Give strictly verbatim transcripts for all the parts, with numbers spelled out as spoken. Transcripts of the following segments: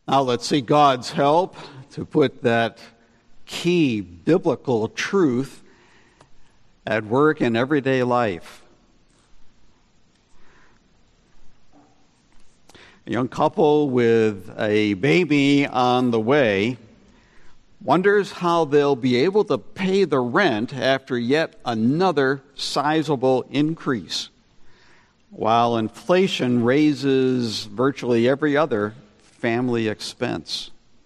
Now let's see God's help to put that key biblical truth at work in everyday life. A young couple with a baby on the way wonders how they'll be able to pay the rent after yet another sizable increase, while inflation raises virtually every other family expense.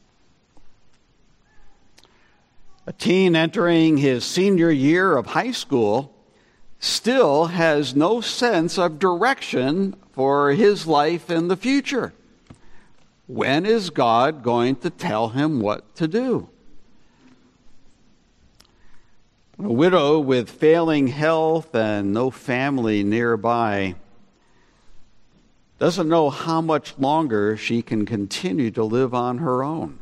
A teen entering his senior year of high school still has no sense of direction for his life in the future. When is God going to tell him what to do? A widow with failing health and no family nearby doesn't know how much longer she can continue to live on her own.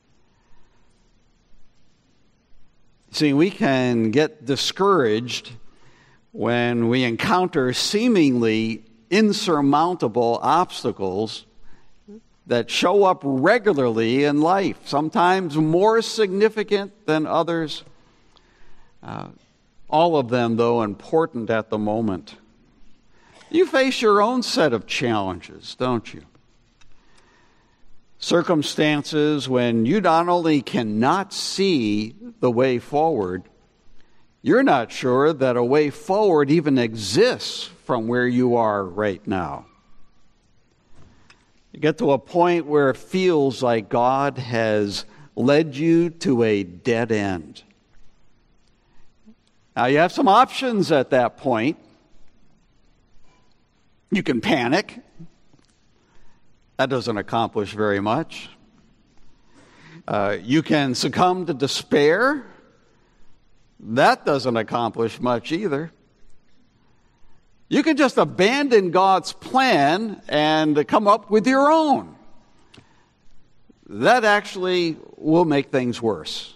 See, we can get discouraged when we encounter seemingly insurmountable obstacles that show up regularly in life, sometimes more significant than others. Uh, all of them, though, important at the moment. You face your own set of challenges, don't you? Circumstances when you not only cannot see the way forward, you're not sure that a way forward even exists from where you are right now. You get to a point where it feels like God has led you to a dead end. Now, you have some options at that point. You can panic. That doesn't accomplish very much. Uh, you can succumb to despair. That doesn't accomplish much either. You can just abandon God's plan and come up with your own. That actually will make things worse.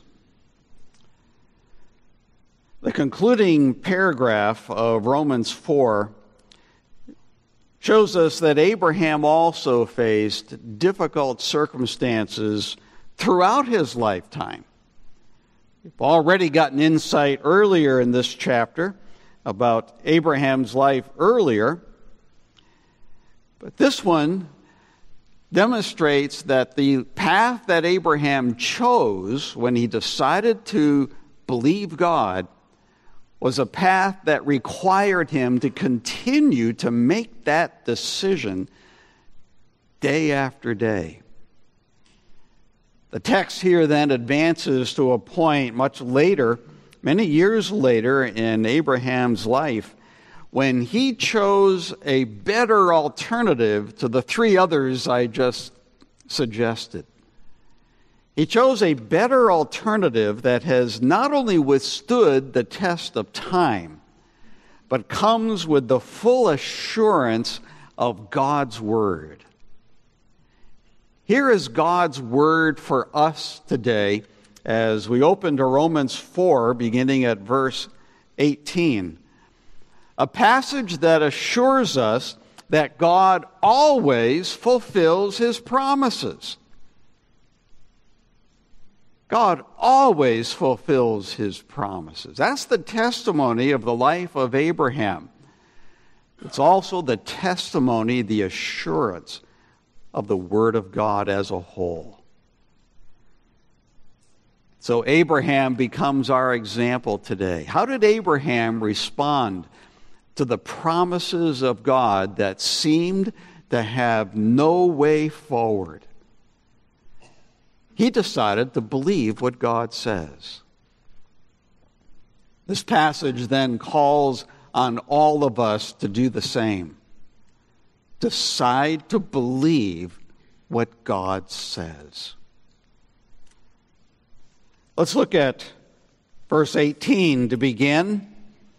The concluding paragraph of Romans four shows us that Abraham also faced difficult circumstances throughout his lifetime. We've already gotten insight earlier in this chapter about Abraham's life earlier, but this one demonstrates that the path that Abraham chose when he decided to believe God was a path that required him to continue to make that decision day after day. The text here then advances to a point much later, many years later in Abraham's life, when he chose a better alternative to the three others I just suggested. He chose a better alternative that has not only withstood the test of time, but comes with the full assurance of God's word. Here is God's word for us today as we open to Romans four, beginning at verse eighteen. A passage that assures us that God always fulfills his promises. God always fulfills his promises. That's the testimony of the life of Abraham. It's also the testimony, the assurance of the Word of God as a whole. So Abraham becomes our example today. How did Abraham respond to the promises of God that seemed to have no way forward? He decided to believe what God says. This passage then calls on all of us to do the same. Decide to believe what God says. Let's look at verse eighteen to begin.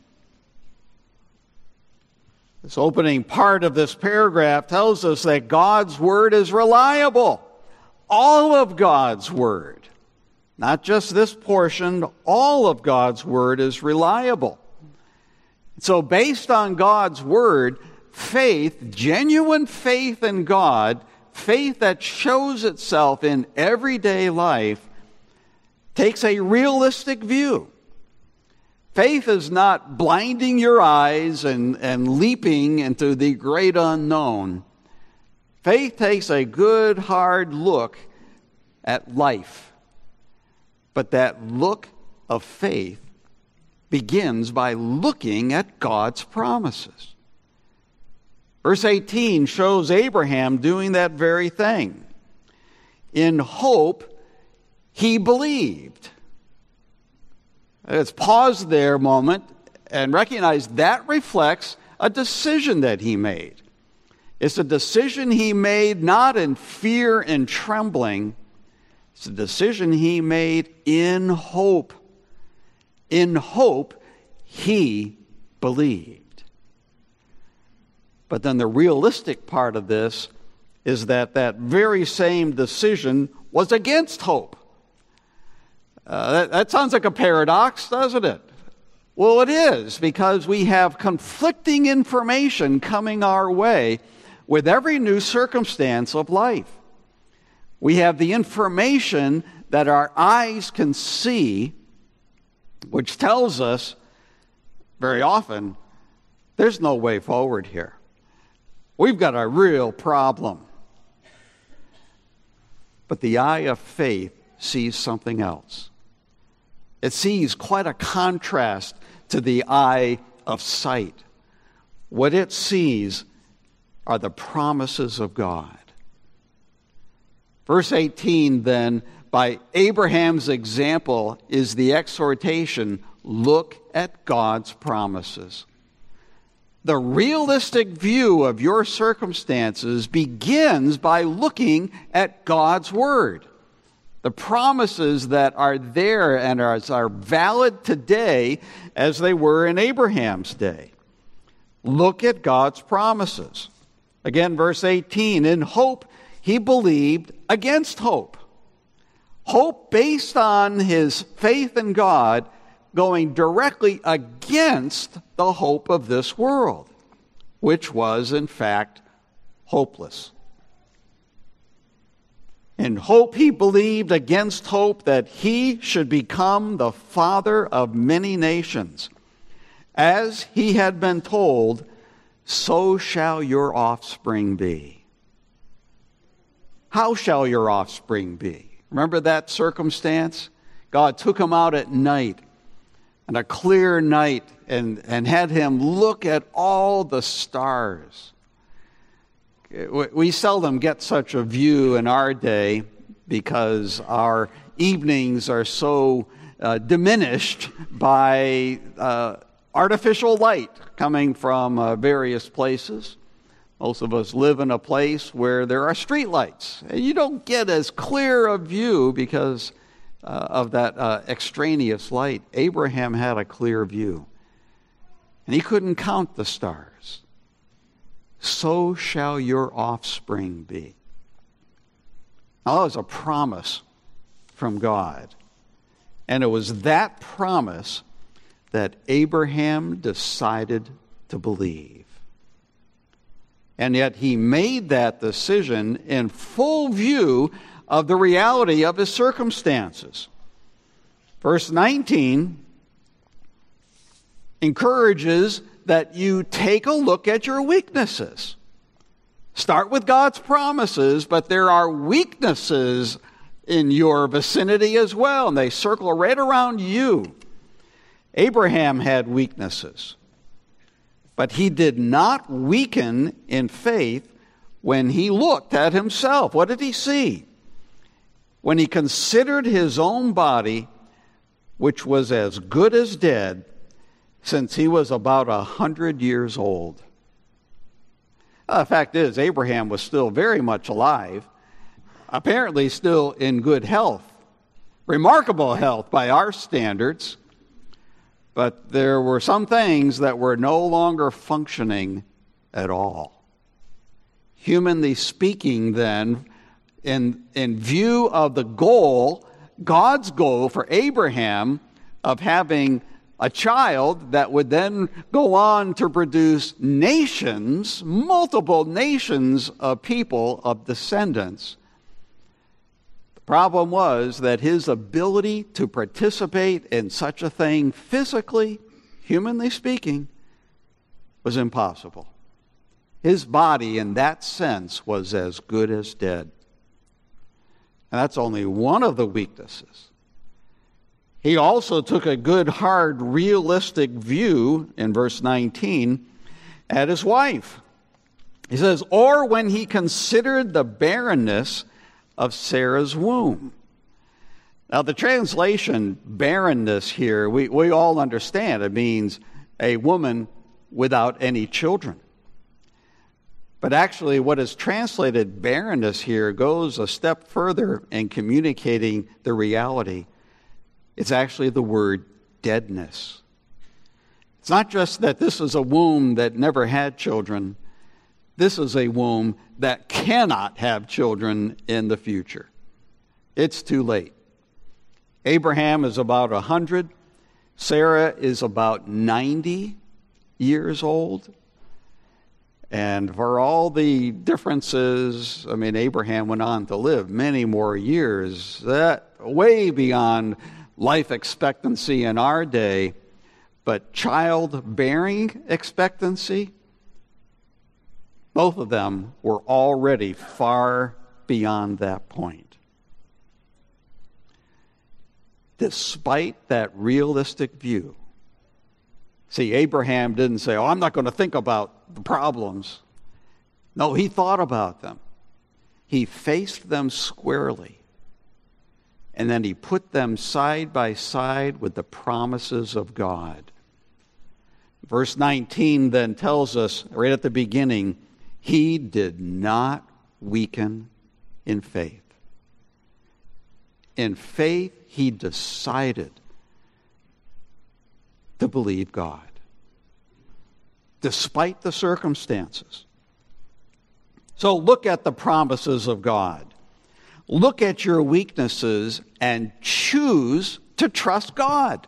This opening part of this paragraph tells us that God's word is reliable. All of God's word, not just this portion, all of God's word is reliable. So based on God's word, faith, genuine faith in God, faith that shows itself in everyday life takes a realistic view. Faith is not blinding your eyes and, and leaping into the great unknown. Faith takes a good, hard look at life. But that look of faith begins by looking at God's promises. Verse eighteen shows Abraham doing that very thing. In hope, he believed. Let's pause there a moment and recognize that reflects a decision that he made. It's a decision he made not in fear and trembling. It's a decision he made in hope. In hope, he believed. But then the realistic part of this is that that very same decision was against hope. Uh, that, that sounds like a paradox, doesn't it? Well, it is, because we have conflicting information coming our way with every new circumstance of life. We have the information that our eyes can see, which tells us very often there's no way forward here. We've got a real problem. But the eye of faith sees something else. It sees quite a contrast to the eye of sight. What it sees are the promises of God. Verse eighteen, then, by Abraham's example, is the exhortation, look at God's promises. The realistic view of your circumstances begins by looking at God's Word. The promises that are there and are, are valid today as they were in Abraham's day. Look at God's promises. Again, verse eighteen, in hope he believed against hope. Hope based on his faith in God going directly against the hope of this world, which was, in fact, hopeless. In hope he believed against hope that he should become the father of many nations. As he had been told, so shall your offspring be. How shall your offspring be? Remember that circumstance? God took him out at night, on a clear night, and, and had him look at all the stars. We seldom get such a view in our day because our evenings are so uh, diminished by uh, artificial light coming from uh, various places. Most of us live in a place where there are street lights. You don't get as clear a view because uh, of that uh, extraneous light. Abraham had a clear view, and he couldn't count the stars. So shall your offspring be. Now, that was a promise from God. And it was that promise that Abraham decided to believe. And yet he made that decision in full view of the reality of his circumstances. Verse nineteen encourages that you take a look at your weaknesses. Start with God's promises, but there are weaknesses in your vicinity as well, and they circle right around you. Abraham had weaknesses, but he did not weaken in faith when he looked at himself. What did he see? When he considered his own body, which was as good as dead, since he was about a hundred years old. Uh, the fact is, Abraham was still very much alive, apparently still in good health, remarkable health by our standards, but there were some things that were no longer functioning at all. Humanly speaking, then, in, in view of the goal, God's goal for Abraham of having a child that would then go on to produce nations, multiple nations of people, of descendants. The problem was that his ability to participate in such a thing physically, humanly speaking, was impossible. His body, in that sense, was as good as dead. And that's only one of the weaknesses. He also took a good, hard, realistic view in verse nineteen at his wife. He says, or when he considered the barrenness of Sarah's womb. Now, the translation barrenness here, we, we all understand. It means a woman without any children. But actually, what is translated barrenness here goes a step further in communicating the reality. It's actually the word deadness. It's not just that this is a womb that never had children. This is a womb that cannot have children in the future. It's too late. Abraham is about one hundred. Sarah is about ninety years old. And for all the differences, I mean, Abraham went on to live many more years, that way beyond life expectancy in our day. But childbearing expectancy, both of them were already far beyond that point. Despite that realistic view, see, Abraham didn't say, oh, I'm not going to think about the problems. No, he thought about them. He faced them squarely. And then he put them side by side with the promises of God. Verse nineteen then tells us, right at the beginning, he did not weaken in faith. In faith, he decided to believe God, despite the circumstances. So look at the promises of God. Look at your weaknesses and choose to trust God.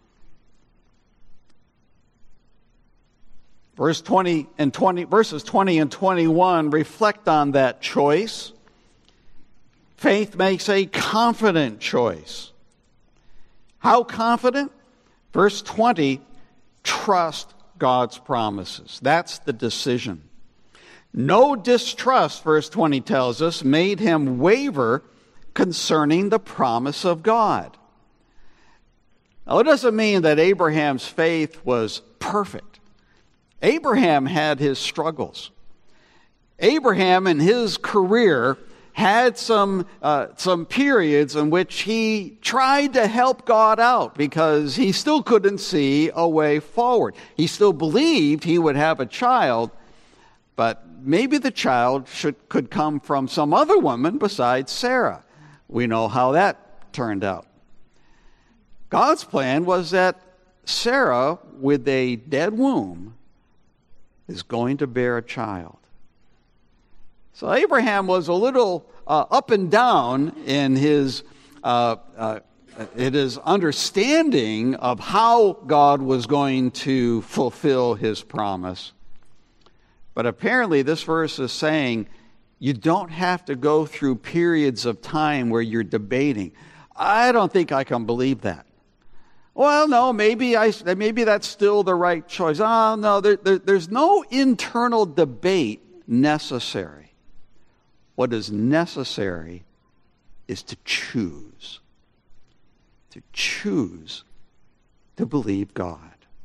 Verse twenty and twenty, verses twenty and twenty-one reflect on that choice. Faith makes a confident choice. How confident? Verse twenty, trust God's promises. That's the decision. No distrust, verse twenty tells us, made him waver concerning the promise of God. Now, it doesn't mean that Abraham's faith was perfect. Abraham had his struggles. Abraham in his career had some uh, some periods in which he tried to help God out because he still couldn't see a way forward. He still believed he would have a child, but maybe the child should could come from some other woman besides Sarah. We know how that turned out. God's plan was that Sarah, with a dead womb, is going to bear a child. So Abraham was a little uh, up and down in his uh, uh, in his understanding of how God was going to fulfill his promise. But apparently this verse is saying you don't have to go through periods of time where you're debating. I don't think I can believe that. Well, no, maybe I maybe that's still the right choice. Oh, no, there, there, there's no internal debate necessary. What is necessary is to choose. To choose to believe God.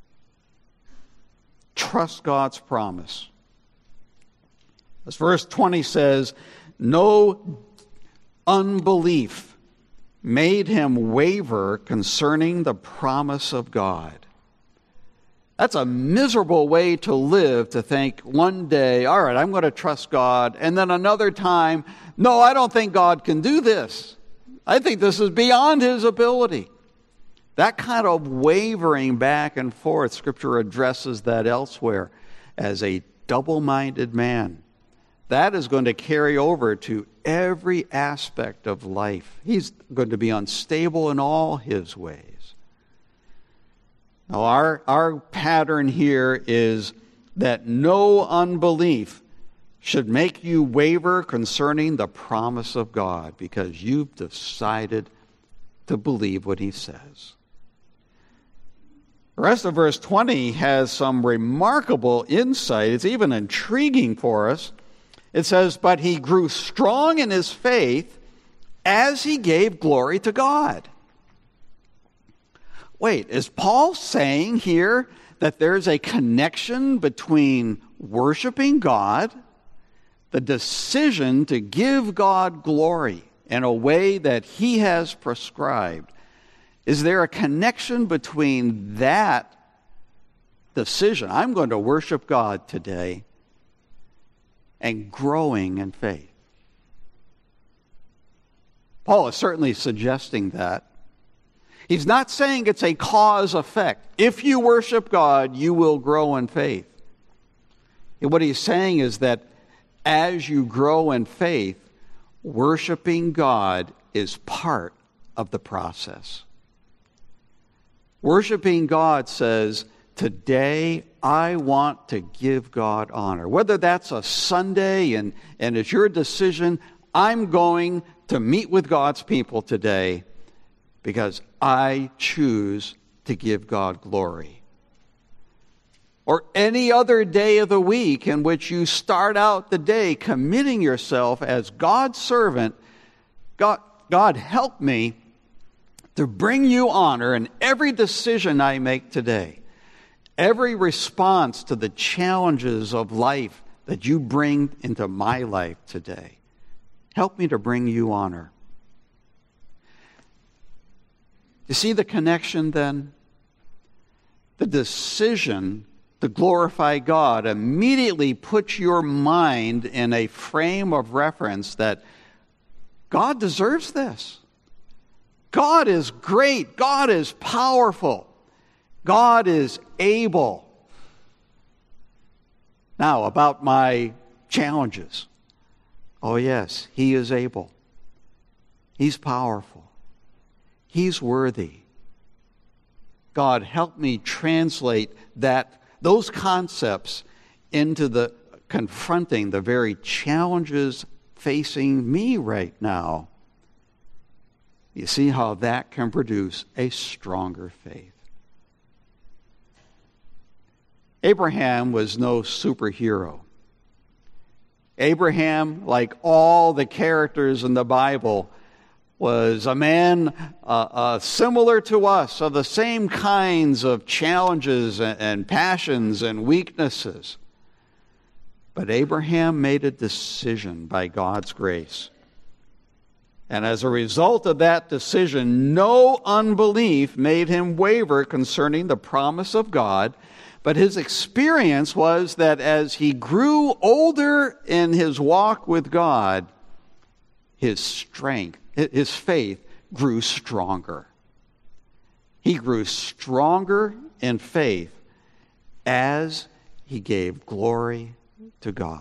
Trust God's promise. As verse twenty says, no unbelief made him waver concerning the promise of God. That's a miserable way to live, to think one day, all right, I'm going to trust God, and then another time, no, I don't think God can do this. I think this is beyond his ability. That kind of wavering back and forth, Scripture addresses that elsewhere as a double-minded man. That is going to carry over to every aspect of life. He's going to be unstable in all his ways. Now, our, our pattern here is that no unbelief should make you waver concerning the promise of God because you've decided to believe what he says. The rest of verse twenty has some remarkable insight. It's even intriguing for us. It says, "But he grew strong in his faith as he gave glory to God." Wait, is Paul saying here that there's a connection between worshiping God, the decision to give God glory in a way that he has prescribed? Is there a connection between that decision, I'm going to worship God today, and growing in faith? Paul is certainly suggesting that. He's not saying it's a cause effect. If you worship God, you will grow in faith. And what he's saying is that as you grow in faith, worshiping God is part of the process. Worshiping God says, today I want to give God honor. Whether that's a Sunday and, and it's your decision, I'm going to meet with God's people today because I choose to give God glory. Or any other day of the week in which you start out the day committing yourself as God's servant, God, God help me to bring you honor in every decision I make today. Every response to the challenges of life that you bring into my life today. Help me to bring you honor. You see the connection then? The decision to glorify God immediately puts your mind in a frame of reference that God deserves this. God is great. God is powerful. God is able. Now, about my challenges. Oh, yes, he is able. He's powerful. He's worthy. God, help me translate that those concepts into the confronting the very challenges facing me right now. You see how that can produce a stronger faith. Abraham was no superhero. Abraham, like all the characters in the Bible, was a man uh, uh, similar to us, of the same kinds of challenges and, and passions and weaknesses. But Abraham made a decision by God's grace. And as a result of that decision, no unbelief made him waver concerning the promise of God. But his experience was that as he grew older in his walk with God, his strength, his faith grew stronger. He grew stronger in faith as he gave glory to God.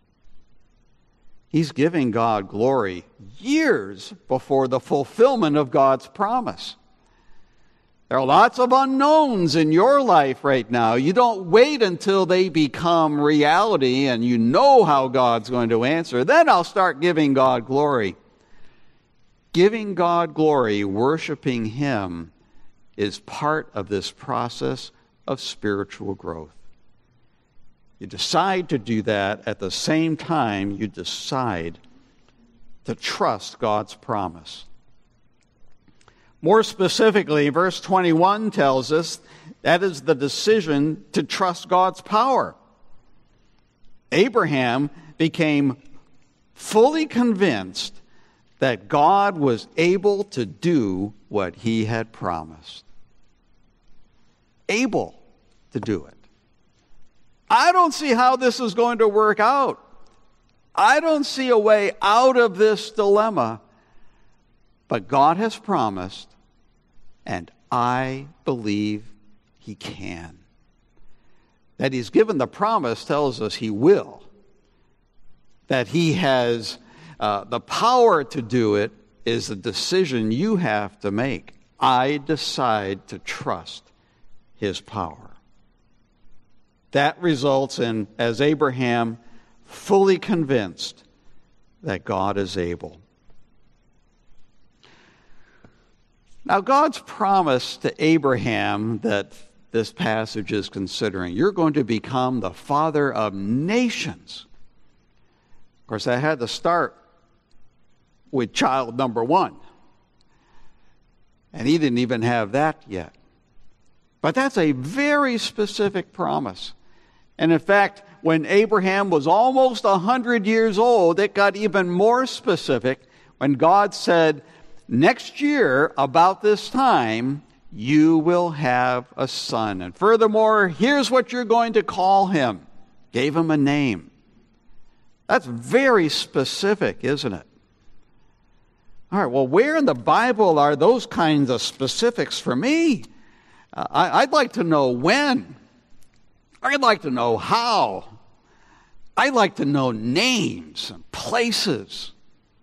He's giving God glory years before the fulfillment of God's promise. There are lots of unknowns in your life right now. You don't wait until they become reality and you know how God's going to answer. Then I'll start giving God glory. Giving God glory, worshiping him, is part of this process of spiritual growth. You decide to do that at the same time you decide to trust God's promise. More specifically, verse twenty-one tells us that is the decision to trust God's power. Abraham became fully convinced that God was able to do what he had promised. Able to do it. I don't see how this is going to work out. I don't see a way out of this dilemma. But God has promised, and I believe he can. That he's given the promise tells us he will. That he has uh, the power to do it is a decision you have to make. I decide to trust his power. That results in, as Abraham, fully convinced that God is able. Now, God's promise to Abraham that this passage is considering, you're going to become the father of nations. Of course, that had to start with child number one. And he didn't even have that yet. But that's a very specific promise. And in fact, when Abraham was almost one hundred years old, it got even more specific when God said, next year, about this time, you will have a son. And furthermore, here's what you're going to call him. Gave him a name. That's very specific, isn't it? All right, well, where in the Bible are those kinds of specifics for me? Uh, I, I'd like to know when. I'd like to know how. I'd like to know names and places.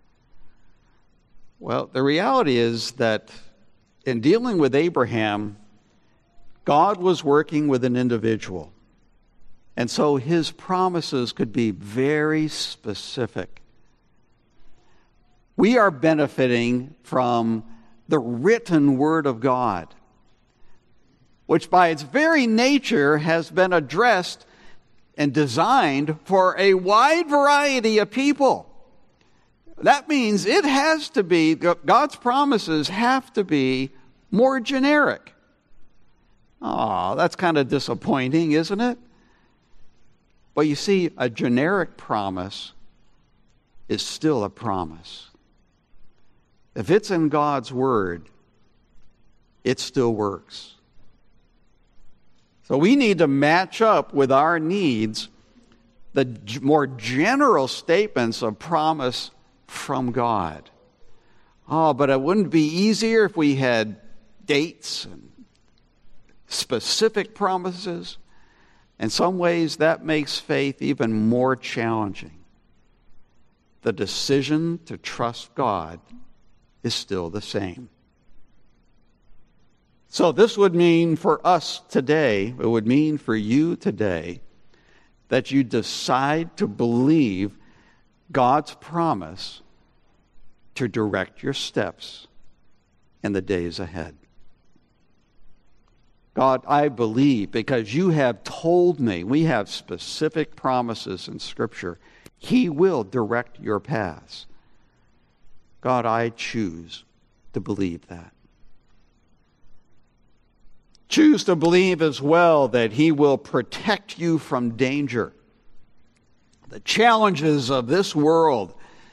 Well, the reality is that in dealing with Abraham, God was working with an individual. And so his promises could be very specific. We are benefiting from the written Word of God, which by its very nature has been addressed and designed for a wide variety of people. That means it has to be, God's promises have to be more generic. Oh, that's kind of disappointing, isn't it? But you see, a generic promise is still a promise. If it's in God's Word, it still works. So we need to match up with our needs the more general statements of promise from God. Oh, but it wouldn't be easier if we had dates and specific promises. In some ways, that makes faith even more challenging. The decision to trust God is still the same. So this would mean for us today, it would mean for you today, that you decide to believe God's promise to direct your steps in the days ahead. God, I believe because you have told me, we have specific promises in Scripture, He will direct your paths. God, I choose to believe that. Choose to believe as well that He will protect you from danger. The challenges of this world.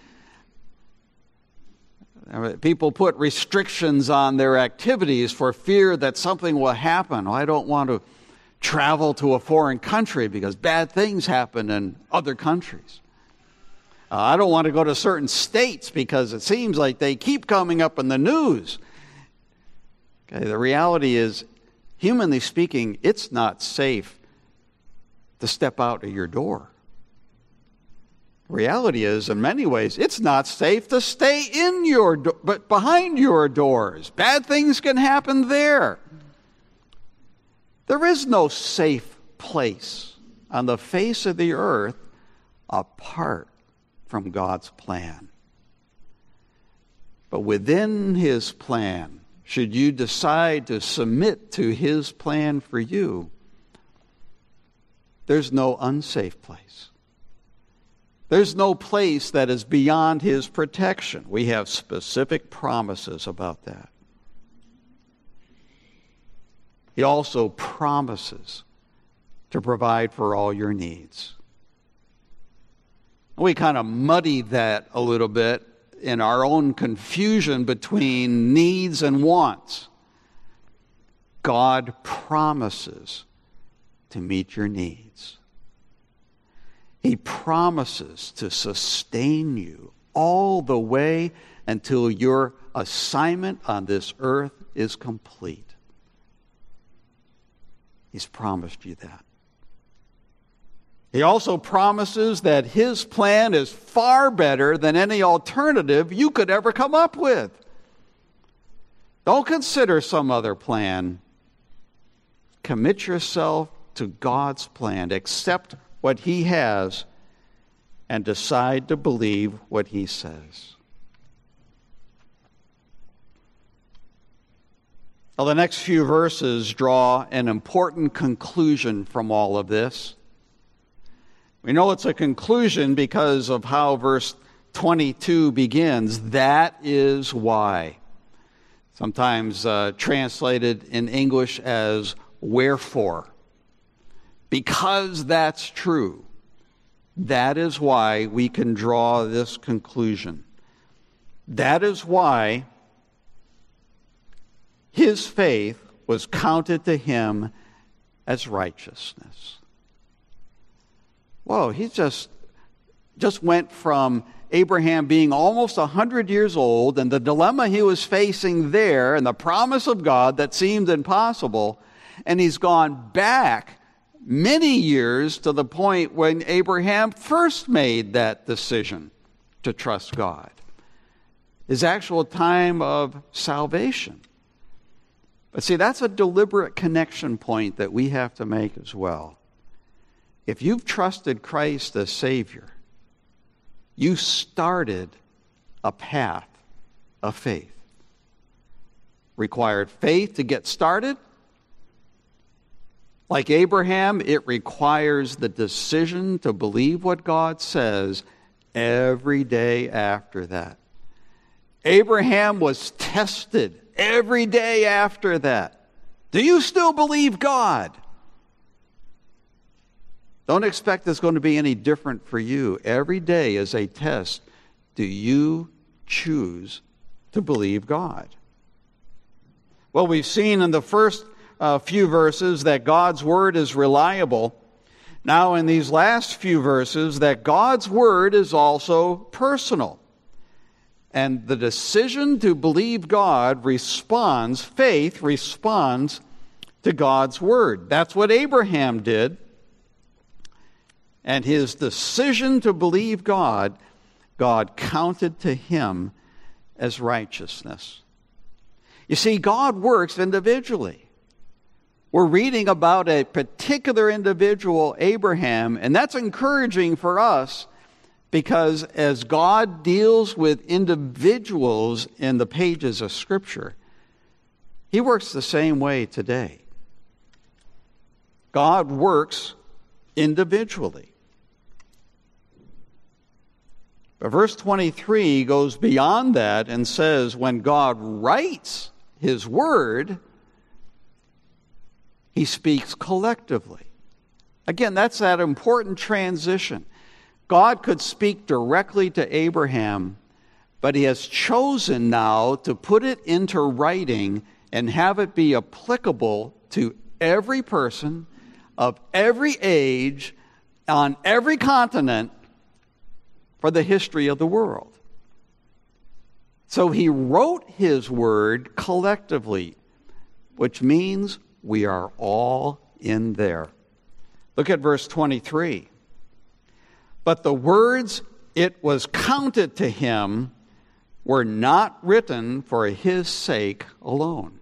People put restrictions on their activities for fear that something will happen. I don't want to travel to a foreign country because bad things happen in other countries. Uh, I don't want to go to certain states because it seems like they keep coming up in the news. Okay, the reality is, humanly speaking, it's not safe to step out of your door. Reality is, in many ways, it's not safe to stay in your do- but behind your doors. Bad things can happen there. There is no safe place on the face of the earth apart from God's plan. But within His plan, should you decide to submit to His plan for you, there's no unsafe place. There's no place that is beyond His protection. We have specific promises about that. He also promises to provide for all your needs. We kind of muddied that a little bit in our own confusion between needs and wants. God promises to meet your needs. He promises to sustain you all the way until your assignment on this earth is complete. He's promised you that. He also promises that His plan is far better than any alternative you could ever come up with. Don't consider some other plan. Commit yourself to God's plan. Accept what He has and decide to believe what He says. Well, the next few verses draw an important conclusion from all of this. We know it's a conclusion because of how verse twenty-two begins. That is why. Sometimes uh, translated in English as wherefore. Because that's true. That is why we can draw this conclusion. That is why his faith was counted to him as righteousness. Whoa, he just, just went from Abraham being almost one hundred years old and the dilemma he was facing there and the promise of God that seemed impossible, and he's gone back many years to the point when Abraham first made that decision to trust God. His actual time of salvation. But see, that's a deliberate connection point that we have to make as well. If you've trusted Christ as Savior, you started a path of faith. Required faith to get started. Like Abraham, it requires the decision to believe what God says every day after that. Abraham was tested every day after that. Do you still believe God? Don't expect it's going to be any different for you. Every day is a test. Do you choose to believe God? Well, we've seen in the first uh, few verses that God's word is reliable. Now, in these last few verses, that God's word is also personal. And the decision to believe God responds, faith responds to God's word. That's what Abraham did. And his decision to believe God, God counted to him as righteousness. You see, God works individually. We're reading about a particular individual, Abraham, and that's encouraging for us because as God deals with individuals in the pages of Scripture, He works the same way today. God works individually. But verse twenty-three goes beyond that and says, when God writes His word, He speaks collectively. Again, that's that important transition. God could speak directly to Abraham, but He has chosen now to put it into writing and have it be applicable to every person of every age on every continent for the history of the world. So He wrote His word collectively, which means we are all in there. Look at verse twenty-three. But the words it was counted to him were not written for his sake alone.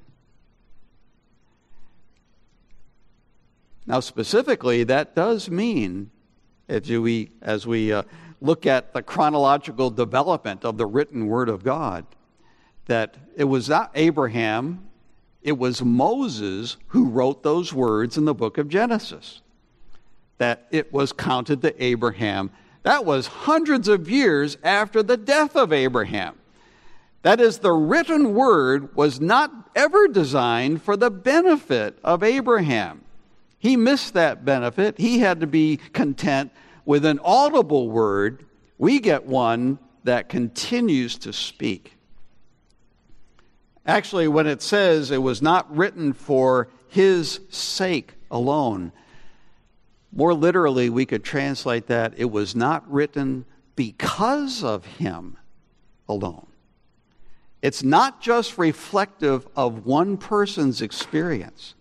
Now, specifically, that does mean, as we, as we uh, look at the chronological development of the written word of God, that it was not Abraham, it was Moses who wrote those words in the book of Genesis. That it was counted to Abraham. That was hundreds of years after the death of Abraham. That is, the written word was not ever designed for the benefit of Abraham. He missed that benefit. He had to be content with an audible word. We get one that continues to speak. Actually, when it says it was not written for his sake alone, more literally, we could translate that, it was not written because of him alone. It's not just reflective of one person's experience.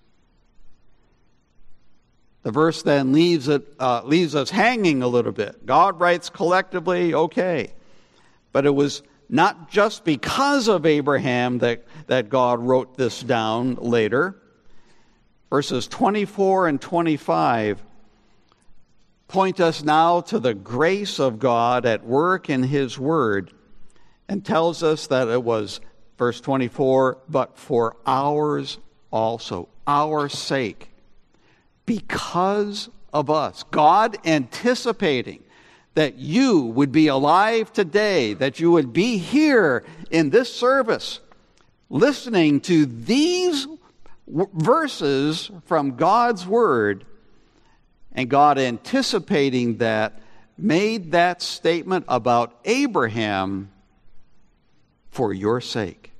The verse then leaves it uh, leaves us hanging a little bit. God writes collectively, okay. But it was not just because of Abraham that, that God wrote this down later. verses twenty-four and twenty-five point us now to the grace of God at work in his word, and tells us that it was, verse twenty-four, but for ours also, our sake, because of us. God anticipating that you would be alive today, that you would be here in this service, listening to these verses from God's word, and God anticipating that, made that statement about Abraham for your sake.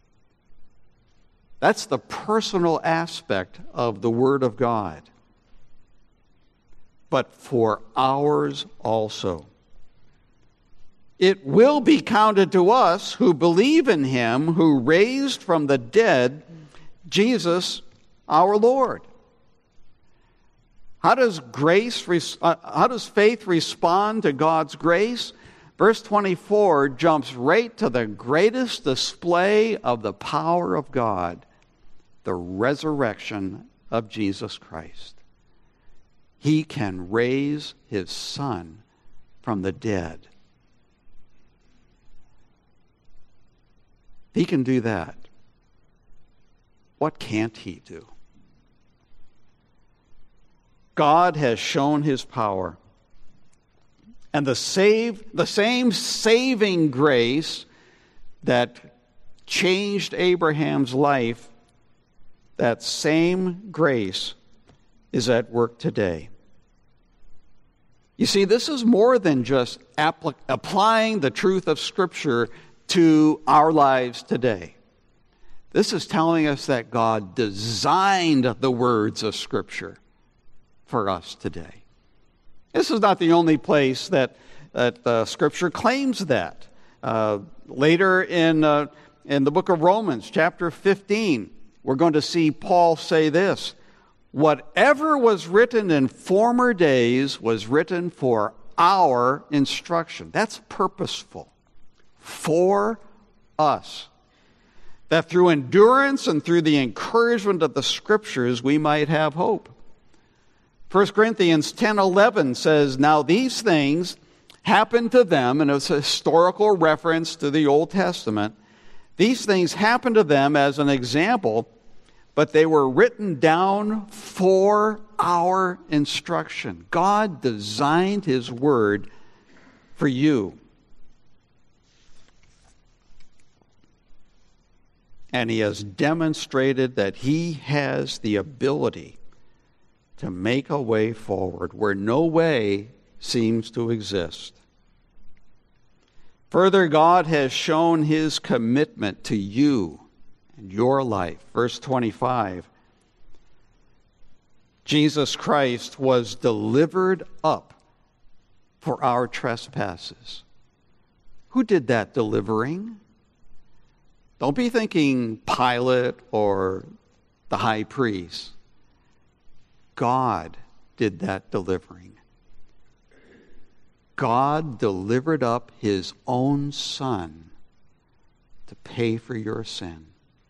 That's the personal aspect of the Word of God. But for ours also. It will be counted to us who believe in him who raised from the dead Jesus our Lord. How does grace, uh, how does faith respond to God's grace? Verse twenty-four jumps right to the greatest display of the power of God, the resurrection of Jesus Christ. He can raise his Son from the dead. He can do that. What can't he do? God has shown his power. And the save, the same saving grace that changed Abraham's life, that same grace is at work today. You see, this is more than just apply, applying the truth of Scripture to our lives today. This is telling us that God designed the words of Scripture for us today. This is not the only place that, that uh, Scripture claims that. Uh, later in, uh, in the book of Romans, chapter fifteen, we're going to see Paul say this: whatever was written in former days was written for our instruction. That's purposeful. For us. That through endurance and through the encouragement of the Scriptures we might have hope. First Corinthians ten eleven says, now these things happened to them, and it's a historical reference to the Old Testament. These things happened to them as an example, but they were written down for our instruction. God designed his word for you. And he has demonstrated that he has the ability to make a way forward where no way seems to exist. Further, God has shown his commitment to you and your life. Verse twenty-five, Jesus Christ was delivered up for our trespasses. Who did that delivering? Don't be thinking Pilate or the high priest. God did that delivering. God delivered up his own Son to pay for your sin.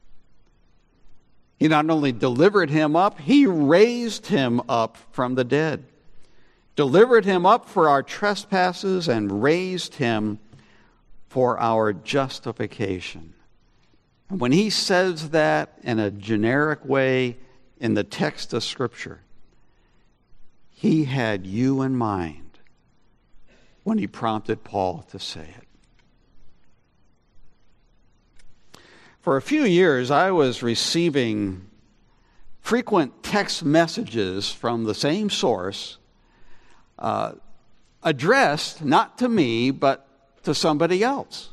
He not only delivered him up, he raised him up from the dead. Delivered him up for our trespasses and raised him for our justification. And when he says that in a generic way in the text of Scripture, he had you in mind when he prompted Paul to say it. For a few years, I was receiving frequent text messages from the same source, uh, addressed not to me, but to somebody else.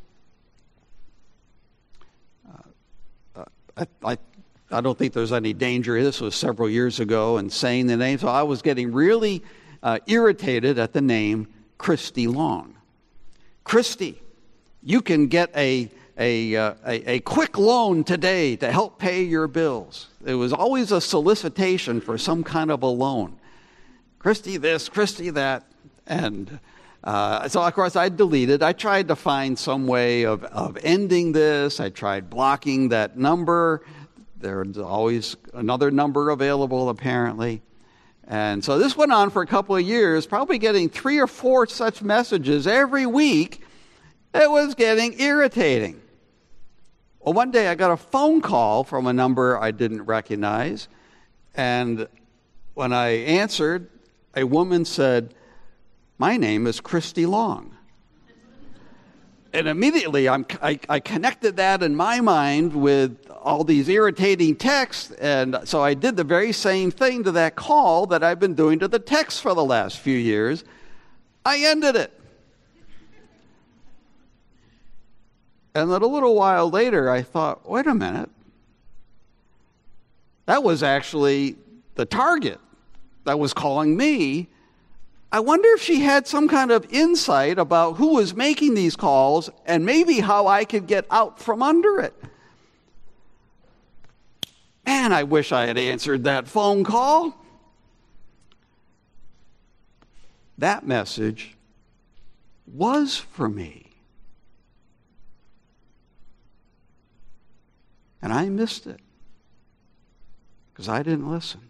Uh, I, I I don't think there's any danger. This was several years ago, and saying the name. So I was getting really uh, irritated at the name Christy Long. Christy, you can get a a, uh, a a quick loan today to help pay your bills. It was always a solicitation for some kind of a loan. Christy this, Christy that, and uh, so of course I deleted. I tried to find some way of of ending this. I tried blocking that number. There's always another number available, apparently. And so this went on for a couple of years, probably getting three or four such messages every week. It was getting irritating. Well, one day I got a phone call from a number I didn't recognize. And when I answered, a woman said, "My name is Christy Long." And immediately I'm, I, I connected that in my mind with all these irritating texts. And so I did the very same thing to that call that I've been doing to the text for the last few years. I ended it. And then a little while later, I thought, wait a minute. That was actually the target that was calling me. I wonder if she had some kind of insight about who was making these calls and maybe how I could get out from under it. Man, I wish I had answered that phone call. That message was for me. And I missed it because I didn't listen.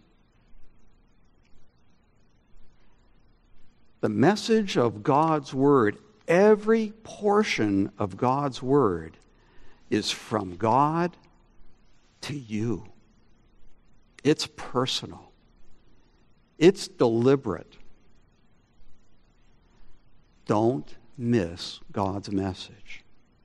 The message of God's Word, every portion of God's Word, is from God to you. It's personal. It's deliberate. Don't miss God's message.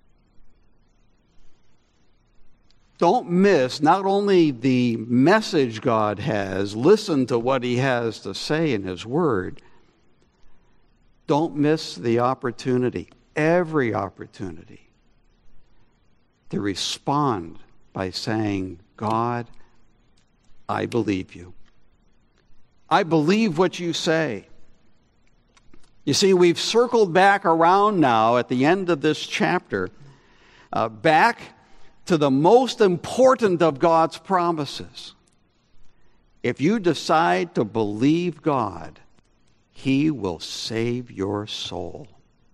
Don't miss not only the message God has, listen to what He has to say in His Word. Don't miss the opportunity, every opportunity, to respond by saying, "God, I believe you. I believe what you say." You see, we've circled back around now at the end of this chapter, uh, back to the most important of God's promises. If you decide to believe God, He will save your soul.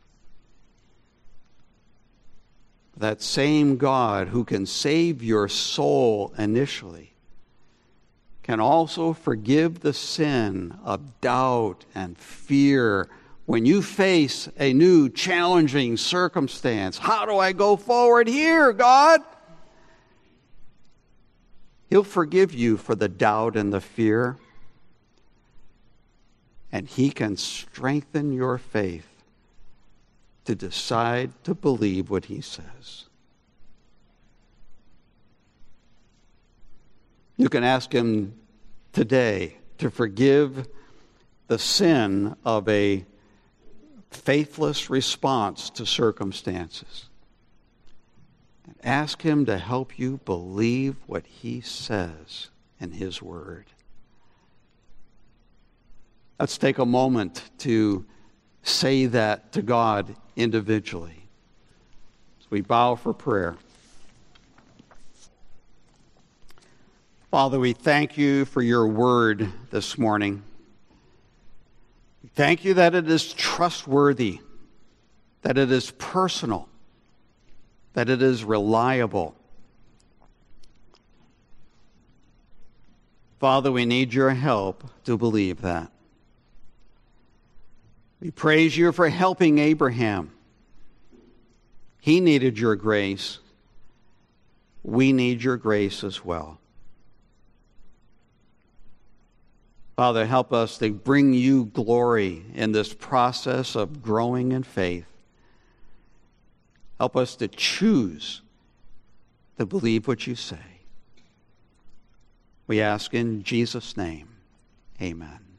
That same God who can save your soul initially can also forgive the sin of doubt and fear when you face a new challenging circumstance. How do I go forward here, God? He'll forgive you for the doubt and the fear. And He can strengthen your faith to decide to believe what He says. You can ask Him today to forgive the sin of a faithless response to circumstances. And ask Him to help you believe what He says in His Word. Let's take a moment to say that to God individually. As we bow for prayer. Father, we thank you for your word this morning. We thank you that it is trustworthy, that it is personal, that it is reliable. Father, we need your help to believe that. We praise you for helping Abraham. He needed your grace. We need your grace as well. Father, help us to bring you glory in this process of growing in faith. Help us to choose to believe what you say. We ask in Jesus' name, amen.